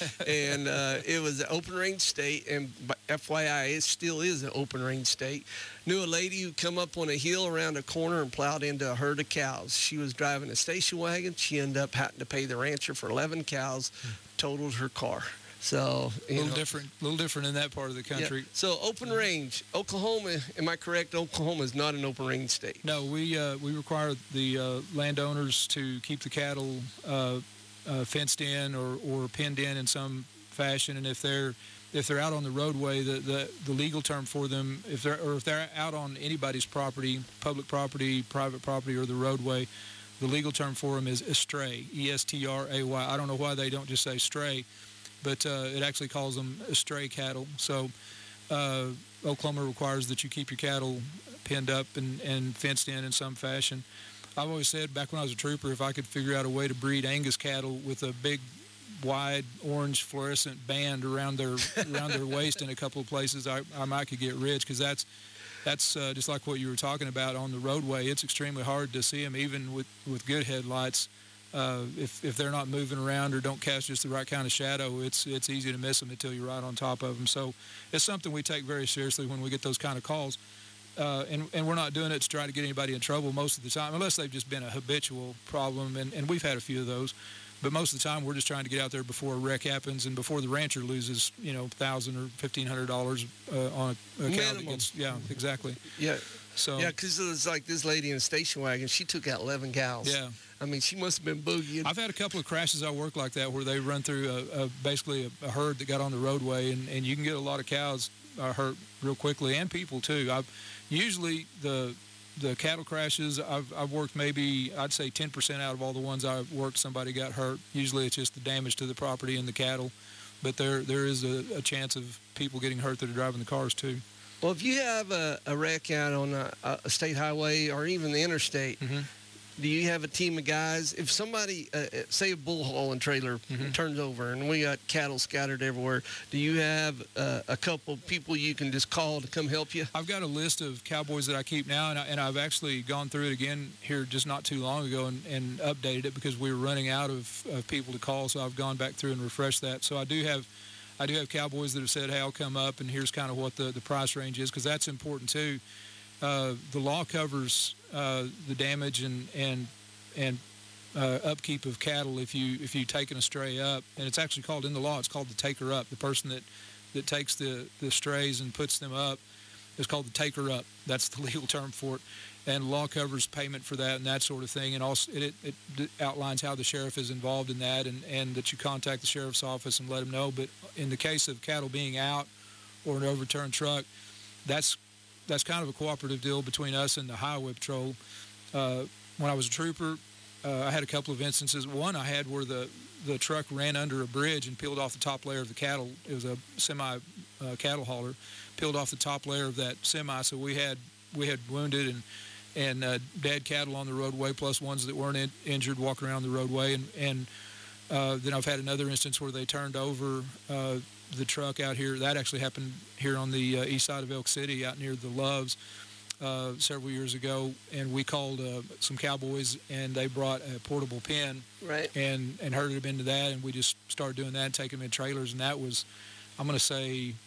And uh, it was an open range state, and F Y I, it still is an open range state. Knew a lady who come up on a hill around a corner and plowed into a herd of cows. She was driving a station wagon. She ended up having to pay the rancher for eleven cows, totaled her car. So, A you little know. different, a little different in that part of the country. Yeah. So open range, Oklahoma. Am I correct? Oklahoma is not an open range state. No, we uh, we require the uh, landowners to keep the cattle uh, uh, fenced in or, or penned in in some fashion, and if they're if they're out on the roadway, the, the, the legal term for them, if they're or if they're out on anybody's property, public property, private property, or the roadway, the legal term for them is estray, E S T R A Y. I don't know why they don't just say stray, but uh, it actually calls them estray cattle. So uh, Oklahoma requires that you keep your cattle penned up and, and fenced in in some fashion. I've always said back when I was a trooper, if I could figure out a way to breed Angus cattle with a big, wide orange fluorescent band around their around their waist in a couple of places, I, I might could get rich, because that's that's uh, just like what you were talking about on the roadway. It's extremely hard to see them, even with, with good headlights. Uh, if if they're not moving around or don't cast just the right kind of shadow, it's it's easy to miss them until you're right on top of them. So it's something we take very seriously when we get those kind of calls. Uh, and, and we're not doing it to try to get anybody in trouble most of the time, unless they've just been a habitual problem, and, and we've had a few of those. But most of the time, we're just trying to get out there before a wreck happens and before the rancher loses, you know, one thousand dollars or fifteen hundred dollars uh, on a, a cow that gets, yeah, exactly. Yeah. So yeah, because it was like this lady in a station wagon. She took out eleven cows. Yeah. I mean, she must have been boogieing. I've had a couple of crashes I work like that where they run through a, a basically a, a herd that got on the roadway, and, and you can get a lot of cows uh, hurt real quickly, and people too. I've usually the the cattle crashes I've I've worked maybe I'd say ten percent out of all the ones I've worked, somebody got hurt. Usually it's just the damage to the property and the cattle, but there there is a, a chance of people getting hurt that are driving the cars too. Well, if you have a, a wreck out on a, a state highway or even the interstate, mm-hmm. do you have a team of guys? If somebody, uh, say a bull hauling trailer mm-hmm. turns over and we got cattle scattered everywhere, do you have uh, a couple people you can just call to come help you? I've got a list of cowboys that I keep now, and, I, and I've actually gone through it again here just not too long ago and, and updated it because we were running out of, of people to call, so I've gone back through and refreshed that. So I do have I do have cowboys that have said, hey, I'll come up, and here's kind of what the, the price range is, because that's important too. Uh, the law covers uh, the damage and and and uh, upkeep of cattle if you if you take an estray up, and it's actually called in the law. It's called the taker up. The person that, that takes the, the strays and puts them up is called the taker up. That's the legal term for it, and the law covers payment for that and that sort of thing. And also it, it, it outlines how the sheriff is involved in that, and, and that you contact the sheriff's office and let them know. But in the case of cattle being out or an overturned truck, that's that's kind of a cooperative deal between us and the highway patrol. Uh, when I was a trooper, uh, I had a couple of instances. One I had where the, the truck ran under a bridge and peeled off the top layer of the cattle. It was a semi uh, cattle hauler, peeled off the top layer of that semi. So we had we had wounded and and uh, dead cattle on the roadway, plus ones that weren't in, injured walking around the roadway. And and uh, then I've had another instance where they turned over Uh, the truck out here. That actually happened here on the uh, east side of Elk City, out near the Loves, uh, several years ago. And we called uh, some cowboys, and they brought a portable pen, right, and and herded them into that. And we just started doing that and taking them in trailers. And that was, I'm going to say,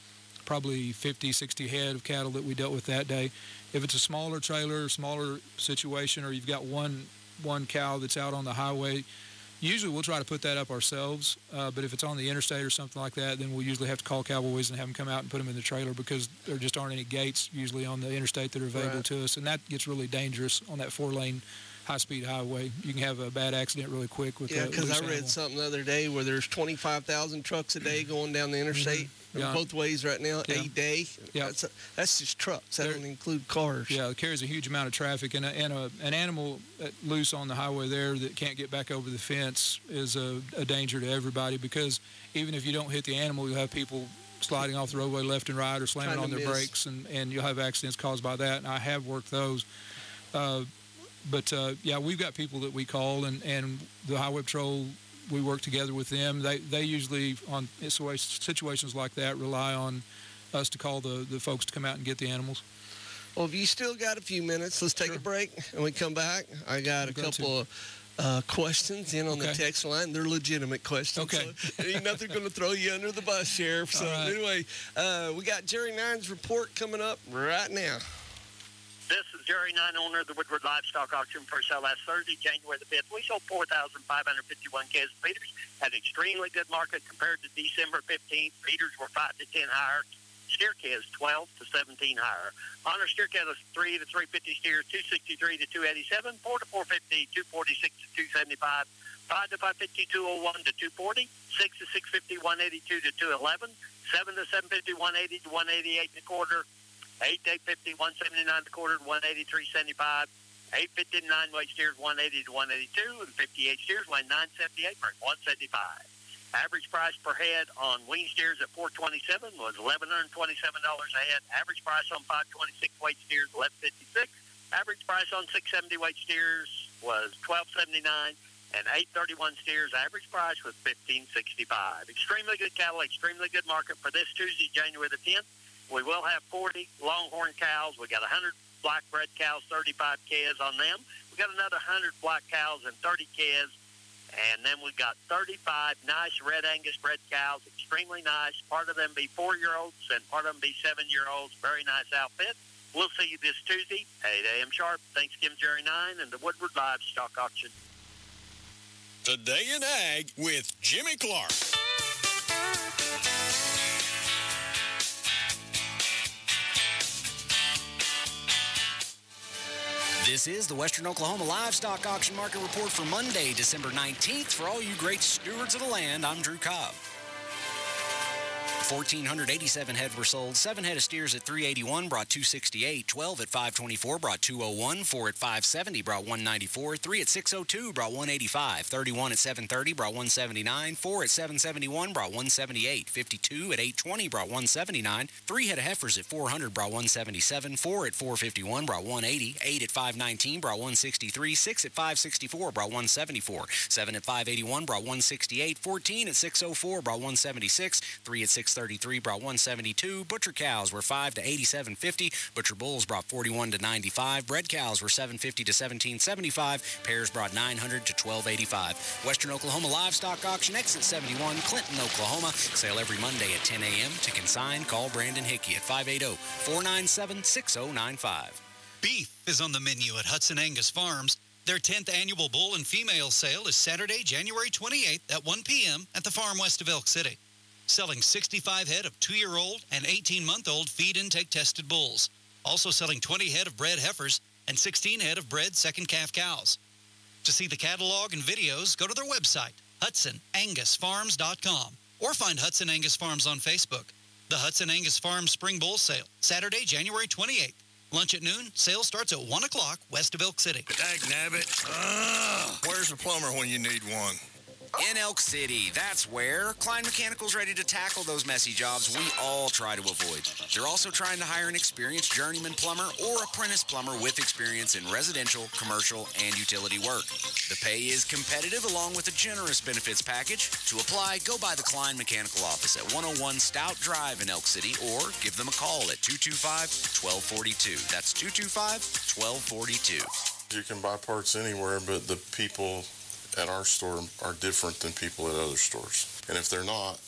probably fifty, sixty head of cattle that we dealt with that day. If it's a smaller trailer, smaller situation, or you've got one one cow that's out on the highway, usually we'll try to put that up ourselves. Uh, but if it's on the interstate or something like that, then we'll usually have to call Cowboys and have them come out and put them in the trailer, because there just aren't any gates usually on the interstate that are available Right. to us. And that gets really dangerous on that four-lane high-speed highway. You can have a bad accident really quick with Yeah, a because loose I read animal. something the other day where there's twenty-five thousand trucks a day going down the interstate Mm-hmm. Yeah. both ways right now, Yeah. a day. Yeah. That's, a, that's just trucks. That There- don't include cars. Yeah, it carries a huge amount of traffic, and, a, and a, an animal that loose on the highway there that can't get back over the fence is a, a danger to everybody, because even if you don't hit the animal, you'll have people sliding off the roadway left and right or slamming Trying on to their miss. brakes, and, and you'll have accidents caused by that, and I have worked those. Uh, but, uh, yeah, we've got people that we call, and, and the Highway Patrol, we work together with them. They they usually, on situations like that, rely on us to call the, the folks to come out and get the animals. Well, if you still got a few minutes, let's take a break and we come back. I got a Glad to. couple of uh, questions in on the Okay. text line. They're legitimate questions. Okay. So ain't nothing going to throw you under the bus, Sheriff. So All right. anyway, uh, we got Jerry Nine's report coming up right now. This is Jerry Nine, owner of the Woodward Livestock Auction, for sale last Thursday, January the fifth. We sold four thousand five hundred fifty-one calves and feeders at an extremely good market compared to December fifteenth. Feeders were five to ten higher. Steer calves twelve to seventeen higher. Honor steer calves three to three fifty steers, two sixty-three to two eighty-seven, four to four fifty, two forty-six to two seventy-five, five to five fifty, two oh one to two forty, six to six fifty, one eighty-two to two eleven, seven to seven fifty, one eighty to one eighty-eight and a quarter, eight to eight fifty, one seventy-nine and a quarter, one eighty-three seventy-five, eight fifty to nine weight steers, one eighty to one eighty-two, and fifty-eight steers weigh nine seventy-eight for one seventy-five. Average price per head on wean steers at four twenty-seven was eleven twenty-seven dollars a head. Average price on five twenty-six weight steers, eleven fifty-six. Average price on six seventy weight steers was twelve seventy-nine, and eight thirty-one steers average price was fifteen sixty-five. Extremely good cattle, extremely good market for this Tuesday, January the tenth. We will have forty longhorn cows. We got one hundred black bred cows, thirty-five calves on them. We got another one hundred black cows and thirty calves. And then we got thirty-five nice red Angus bred cows, extremely nice. Part of them be four-year-olds and part of them be seven-year-olds. Very nice outfit. We'll see you this Tuesday, eight a.m. sharp. Thanks, Kim Jerry Nine and the Woodward Livestock Auction. Today in Ag with Jimmy Clark. This is the Western Oklahoma Livestock Auction Market Report for Monday, December nineteenth. For all you great stewards of the land, I'm Drew Cobb. one thousand four hundred eighty-seven head were sold. Seven head of steers at three eighty-one brought two sixty-eight. twelve at five twenty-four brought two oh one. Four at five seventy brought one ninety-four. Three at six oh two brought one eighty-five. thirty-one at seven thirty brought one seventy-nine. Four at seven seventy-one brought one seventy-eight. fifty-two at eight twenty brought one seventy-nine. Three head of heifers at four hundred brought one seventy-seven. Four at four fifty-one brought one eighty. Eight at five nineteen brought one sixty-three. Six at five sixty-four brought one seventy-four. Seven at five eighty-one brought one sixty-eight. Fourteen at six oh four brought one seventy-six. Three at six thirty-three brought one seventy-two. Butcher cows were five to eighty-seven fifty. Butcher bulls brought forty-one to ninety-five. Bred cows were seven fifty to seventeen seventy-five. Pairs brought nine hundred to twelve eighty-five. Western Oklahoma Livestock Auction, exit seventy-one, Clinton, Oklahoma. Sale every Monday at ten a.m. To consign, call Brandon Hickey at five eight zero, four nine seven, six zero nine five. Beef is on the menu at Hudson Angus Farms. Their tenth annual bull and female sale is Saturday, January twenty-eighth at one p.m. at the farm west of Elk City. Selling sixty-five head of two-year-old and eighteen-month-old feed intake tested bulls. Also selling twenty head of bred heifers and sixteen head of bred second calf cows. To see the catalog and videos, go to their website, hudson angus farms dot com, or find Hudson Angus Farms on Facebook. The Hudson Angus Farms Spring Bull Sale, Saturday, January twenty-eighth. Lunch at noon. Sale starts at one o'clock west of Elk City. Dagnabbit. Ugh. Where's the plumber when you need one? In Elk City, that's where Klein Mechanical's ready to tackle those messy jobs we all try to avoid. They're also trying to hire an experienced journeyman plumber or apprentice plumber with experience in residential, commercial, and utility work. The pay is competitive along with a generous benefits package. To apply, go by the Klein Mechanical office at one oh one Stout Drive in Elk City or give them a call at two two five, one two four two. That's two two five, one two four two. You can buy parts anywhere, but the people at our store are different than people at other stores. And if they're not,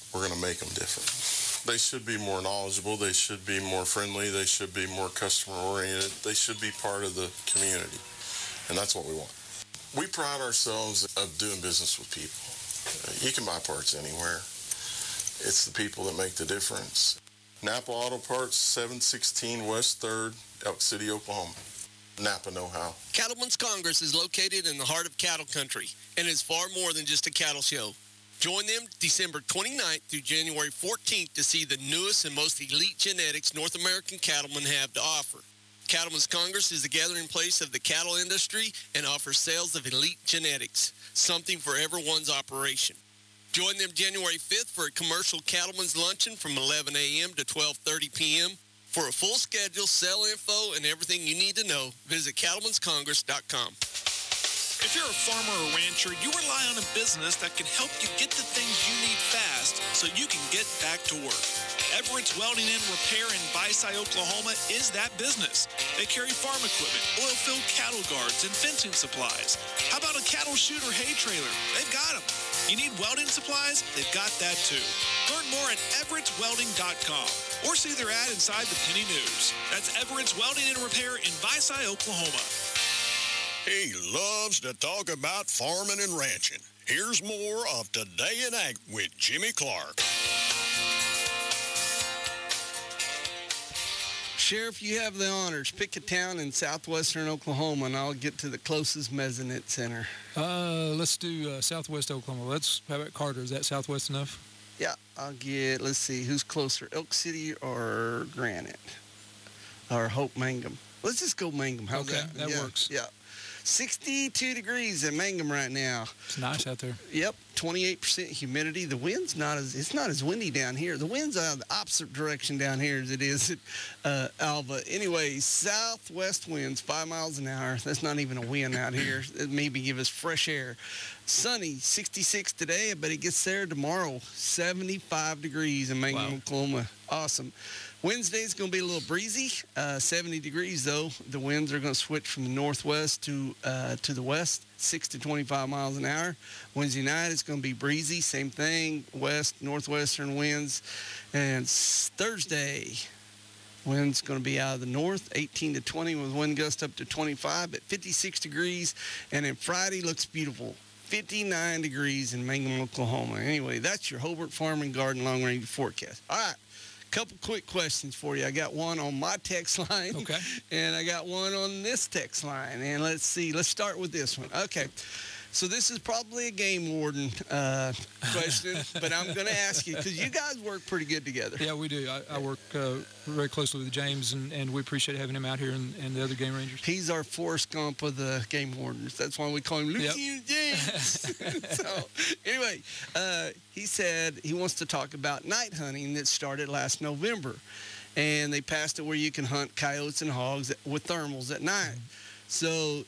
we're going to make them different. They should be more knowledgeable. They should be more friendly. They should be more customer-oriented. They should be part of the community, and that's what we want. We pride ourselves of doing business with people. You can buy parts anywhere. It's the people that make the difference. Napa Auto Parts, seven sixteen West third, Elk City, Oklahoma. Napa know-how. Cattlemen's Congress is located in the heart of cattle country and is far more than just a cattle show. Join them December twenty-ninth through January fourteenth to see the newest and most elite genetics North American cattlemen have to offer. Cattlemen's Congress is the gathering place of the cattle industry and offers sales of elite genetics, something for everyone's operation. Join them January fifth for a commercial cattlemen's luncheon from eleven a.m. to twelve thirty p.m. For a full schedule, sell info, and everything you need to know, visit cattlemens congress dot com. If you're a farmer or rancher, you rely on a business that can help you get the things you need fast so you can get back to work. Everett's Welding and Repair in Visay, Oklahoma is that business. They carry farm equipment, oil-filled cattle guards, and fencing supplies. How about a cattle chute or hay trailer? They've got them. You need welding supplies? They've got that too. Learn more at everetts welding dot com or see their ad inside the Penny News. That's Everett's Welding and Repair in Visay, Oklahoma. He loves to talk about farming and ranching. Here's more of Today in Ag with Jimmy Clark. Sheriff, you have the honors. Pick a town in southwestern Oklahoma, and I'll get to the closest mezzanine center. Uh, let's do uh, southwest Oklahoma. Let's, how about Carter? Is that southwest enough? Yeah, I'll get, let's see, who's closer, Elk City or Granite? Or Hope Mangum? Let's just go Mangum. How's okay, that? that yeah, works. Yeah. sixty-two degrees in Mangum right now. It's nice out there. Yep, twenty-eight percent humidity. The wind's not as, it's not as windy down here. The wind's out of the opposite direction down here as it is at uh, Alva. Anyway, southwest winds, five miles an hour. That's not even a wind out here. It maybe give us fresh air. Sunny, sixty-six today, but it gets there tomorrow. seventy-five degrees in Mangum, wow. Oklahoma. Awesome. Wednesday's going to be a little breezy, uh, seventy degrees though. The winds are going to switch from the northwest to uh, to the west, six to twenty-five miles an hour. Wednesday night it's going to be breezy, same thing, west, northwestern winds. And Thursday, winds going to be out of the north, eighteen to twenty with wind gust up to twenty-five at fifty-six degrees. And then Friday looks beautiful. fifty-nine degrees in Mangum, Oklahoma. Anyway, that's your Hobart Farm and Garden Long Range Forecast. All right. Couple quick questions for you. I got one on my text line. Okay. And I got one on this text line. And let's see. Let's start with this one. Okay. So this is probably a game warden uh, question, but I'm going to ask you because you guys work pretty good together. Yeah, we do. I, I work uh, very closely with James, and, and we appreciate having him out here and, and the other game rangers. He's our Forrest Gump of the game wardens. That's why we call him Lieutenant James. So anyway, uh, he said he wants to talk about night hunting that started last November, and they passed it where you can hunt coyotes and hogs with thermals at night. Mm-hmm. So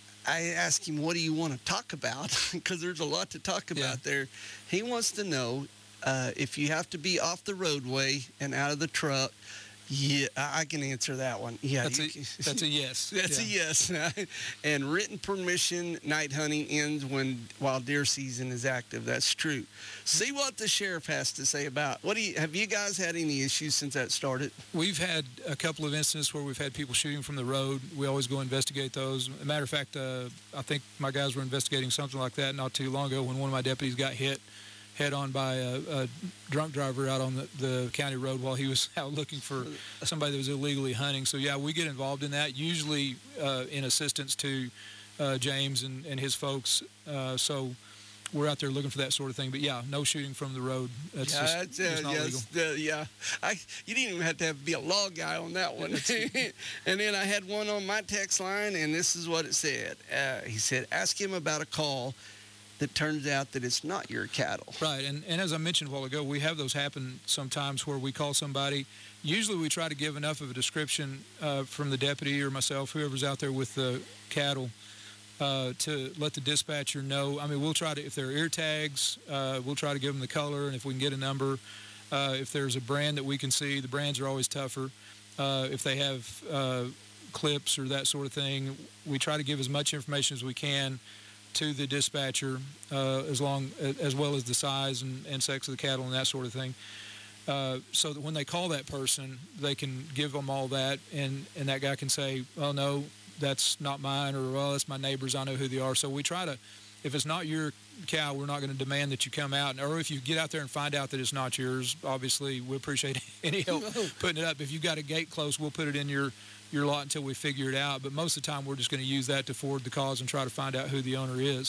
I asked him, what do you want to talk about? Because there's a lot to talk about yeah. there. He wants to know uh, if you have to be off the roadway and out of the truck. Yeah, I can answer that one. Yeah, that's, you, a, that's a yes. That's yeah. a yes. And written permission, night hunting ends when while deer season is active. That's true. See what the sheriff has to say about. What do you have? You guys had any issues since that started? We've had a couple of instances where we've had people shooting from the road. We always go investigate those. As a matter of fact, uh, I think my guys were investigating something like that not too long ago when one of my deputies got hit head on by a, a drunk driver out on the, the county road while he was out looking for somebody that was illegally hunting. So, yeah, we get involved in that, usually uh, in assistance to uh, James and, and his folks. Uh, so we're out there looking for that sort of thing. But, yeah, no shooting from the road. That's yeah, just that's, uh, it's not yes, legal. Uh, yeah. I, you didn't even have to have, be a law guy on that one. And then I had one on my text line, and this is what it said. Uh, he said, ask him about a call that turns out that it's not your cattle. Right, and, and as I mentioned a while ago, we have those happen sometimes where we call somebody. Usually we try to give enough of a description uh, from the deputy or myself, whoever's out there with the cattle, uh, to let the dispatcher know. I mean, we'll try to, if there are ear tags, uh, we'll try to give them the color, and if we can get a number. Uh, if there's a brand that we can see, the brands are always tougher. Uh, if they have uh, clips or that sort of thing, we try to give as much information as we can to the dispatcher, uh, as long as well as the size and, and sex of the cattle and that sort of thing. Uh, so that when they call that person, they can give them all that, and, and that guy can say, well, no, that's not mine, or, well, that's my neighbor's, I know who they are. So we try to, if it's not your cow, we're not going to demand that you come out. Or if you get out there and find out that it's not yours, obviously we appreciate any help putting it up. If you've got a gate close, we'll put it in your, your lot until we figure it out. But most of the time, we're just going to use that to forward the cause and try to find out who the owner is.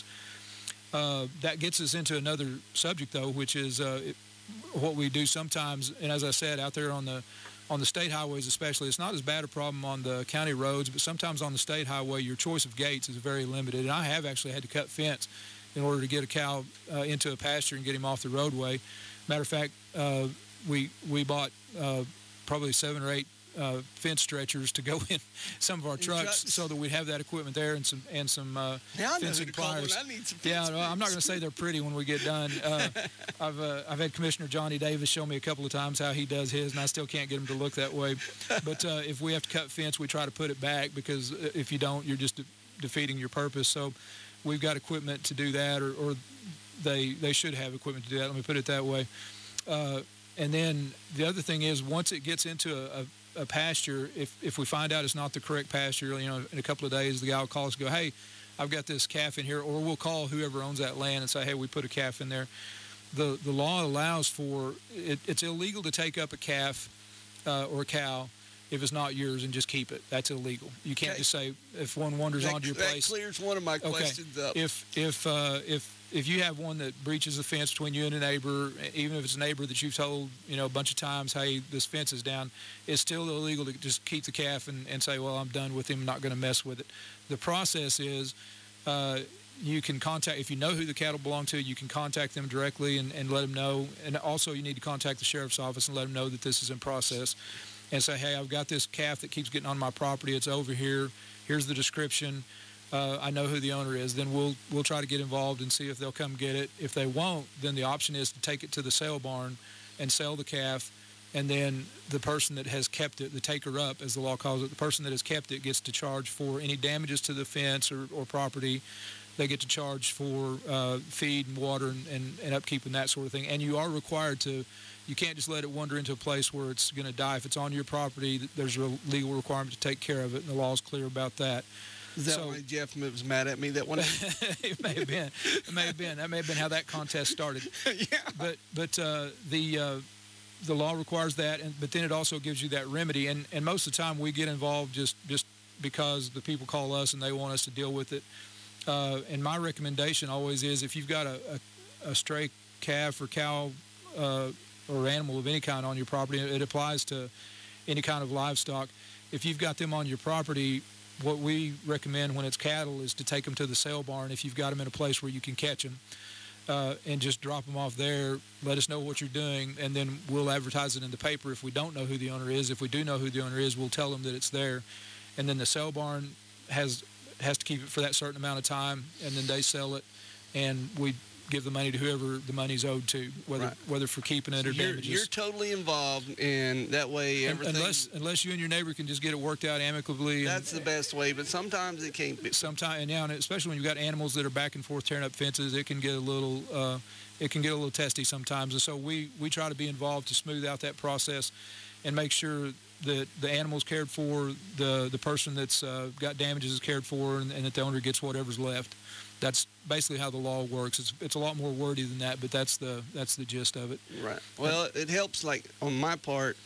Uh, that gets us into another subject, though, which is uh, it, what we do sometimes. And as I said, out there on the on the state highways especially, it's not as bad a problem on the county roads, but sometimes on the state highway, your choice of gates is very limited. And I have actually had to cut fence in order to get a cow uh, into a pasture and get him off the roadway. Matter of fact, uh, we we bought uh, probably seven or eight uh, fence stretchers to go in some of our trucks, trucks so that we'd have that equipment there and some and some uh, fencing pliers. I need some yeah, no, I'm not going to say they're pretty when we get done. Uh, I've uh, I've had Commissioner Johnny Davis show me a couple of times how he does his, and I still can't get him to look that way. But uh, if we have to cut fence, we try to put it back, because if you don't, you're just de- defeating your purpose. So we've got equipment to do that, or, or they they should have equipment to do that. Let me put it that way. Uh, and then the other thing is, once it gets into a, a a pasture, if if we find out it's not the correct pasture, you know, in a couple of days, the guy will call us and go, hey, I've got this calf in here, or we'll call whoever owns that land and say, hey, we put a calf in there. The the law allows for, it, it's illegal to take up a calf uh, or a cow if it's not yours and just keep it. That's illegal. You can't Okay. just say, if one wanders that, onto your that place. clears one of my Okay. questions up. If if uh, if if you have one that breaches the fence between you and a neighbor, even if it's a neighbor that you've told, you know, a bunch of times, hey, this fence is down, it's still illegal to just keep the calf and, and say, well, I'm done with him, I'm not going to mess with it. The process is uh, you can contact, if you know who the cattle belong to, you can contact them directly and, and let them know. And also you need to contact the sheriff's office and let them know that this is in process. And say, hey, I've got this calf that keeps getting on my property. It's over here. Here's the description. Uh, I know who the owner is. Then we'll we'll try to get involved and see if they'll come get it. If they won't, then the option is to take it to the sale barn and sell the calf. And then the person that has kept it, the taker up, as the law calls it, the person that has kept it gets to charge for any damages to the fence or, or property. They get to charge for uh, feed and water and, and, and upkeep and that sort of thing. And you are required to, you can't just let it wander into a place where it's going to die. If it's on your property, there's a legal requirement to take care of it, and the law is clear about that. Is that so, why Jeff was mad at me that one? It may have been. It may have been. That may have been how that contest started. Yeah. But but uh, the uh, the law requires that, and but then it also gives you that remedy. And, and most of the time we get involved just, just because the people call us and they want us to deal with it. Uh, and my recommendation always is, if you've got a, a, a stray calf or cow uh, or animal of any kind on your property, it applies to any kind of livestock. If you've got them on your property, what we recommend when it's cattle is to take them to the sale barn if you've got them in a place where you can catch them, uh, and just drop them off there. Let us know what you're doing, and then we'll advertise it in the paper if we don't know who the owner is. If we do know who the owner is, we'll tell them that it's there. And then the sale barn has has to keep it for that certain amount of time, and then they sell it, and we give the money to whoever the money's owed to, whether Right. whether for keeping it or you're, damages. you're totally involved, and that way everything. Unless unless you and your neighbor can just get it worked out amicably. That's and, the best way, but sometimes it can't be. Sometimes, and, yeah, and especially when you've got animals that are back and forth tearing up fences, it can get a little uh, it can get a little testy sometimes. And so we we try to be involved to smooth out that process and make sure that the animal's cared for, the the person that's uh, got damages is cared for, and, and that the owner gets whatever's left. That's basically how the law works. It's it's a lot more wordy than that, but that's the that's the gist of it. Right. Well, it helps. Like on my part,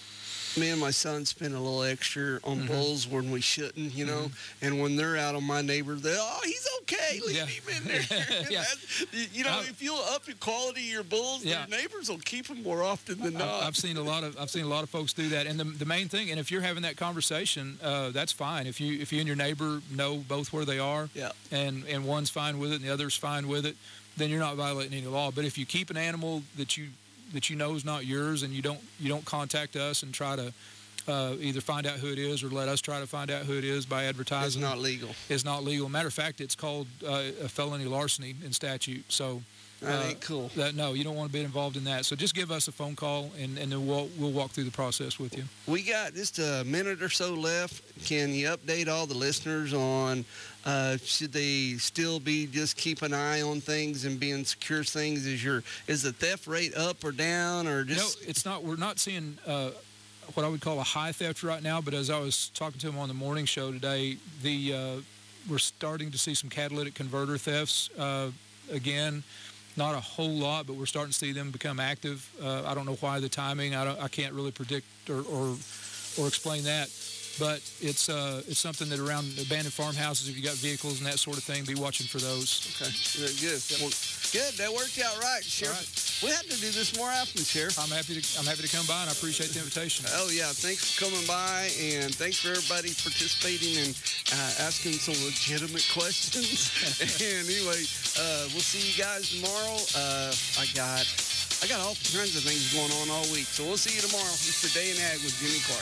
me and my son spend a little extra on Mhm. bulls when we shouldn't, you know. Mhm. And when they're out on my neighbor, they oh he's okay, leave Yeah. him in there. Yeah. That's- you know, Uh, if you'll up the quality of your bulls, Yeah. their neighbors will keep them more often than not. I've, I've seen a lot of I've seen a lot of folks do that, and the the main thing, and if you're having that conversation, uh, that's fine. If you if you and your neighbor know both where they are, yeah, and and one's fine with it and the other's fine with it, then you're not violating any law. But if you keep an animal that you that you know is not yours, and you don't you don't contact us and try to uh, either find out who it is or let us try to find out who it is by advertising, It's not legal. It's not legal. Matter of fact, it's called uh, a felony larceny in statute. So That ain't cool. That, no, you don't want to be involved in that. So just give us a phone call, and, and then we'll, we'll walk through the process with you. We got just a minute or so left. Can you update all the listeners on uh, should they still be just keep an eye on things and being secure things? Is your is the theft rate up or down or just? No, it's not. We're not seeing uh, what I would call a high theft right now. But as I was talking to him on the morning show today, the uh, we're starting to see some catalytic converter thefts uh, again. Not a whole lot, but we're starting to see them become active. Uh, I don't know why the timing. I don't. I can't really predict or or, or explain that. But it's uh, it's something that around abandoned farmhouses, if you got vehicles and that sort of thing, be watching for those. Okay, good. Good. Well, good. That worked out right, Sheriff. Right. We have to do this more often, Sheriff. I'm happy to I'm happy to come by, and I appreciate the invitation. Oh yeah, thanks for coming by, and thanks for everybody participating and uh, asking some legitimate questions. And anyway, uh, we'll see you guys tomorrow. Uh, I got I got all kinds of things going on all week, so we'll see you tomorrow. It's the Day in Ag with Jimmy Clark.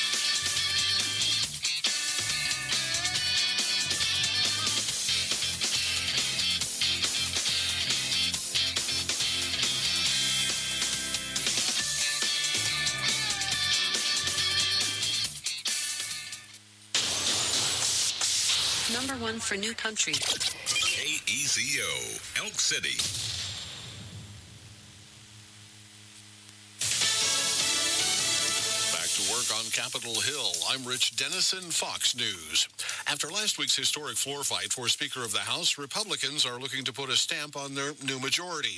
Number one for New Country. K E Z O, Elk City. Back to work on Capitol Hill. I'm Rich Dennison, Fox News. After last week's historic floor fight for Speaker of the House, Republicans are looking to put a stamp on their new majority.